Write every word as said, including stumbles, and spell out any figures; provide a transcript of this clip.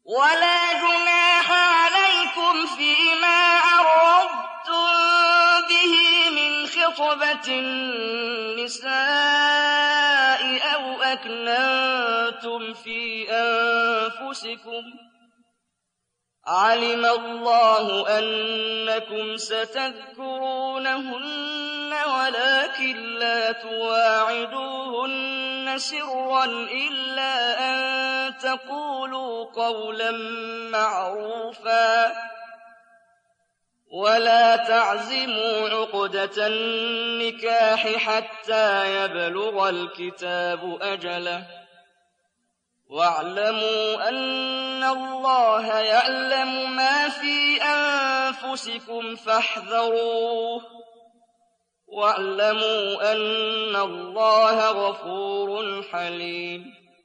ولا جناح عليكم فيما عرضتم به من خطبة النساء أو أكننتم في أنفسكم علم الله أنكم ستذكرونهن ولكن لا تواعدوهن سرا إلا أن تقولوا قولا معروفا ولا تعزموا عقدة النكاح حتى يبلغ الكتاب أجله واعلموا أن الله يعلم ما في أنفسكم فاحذروه واعلموا أن الله غفور حليم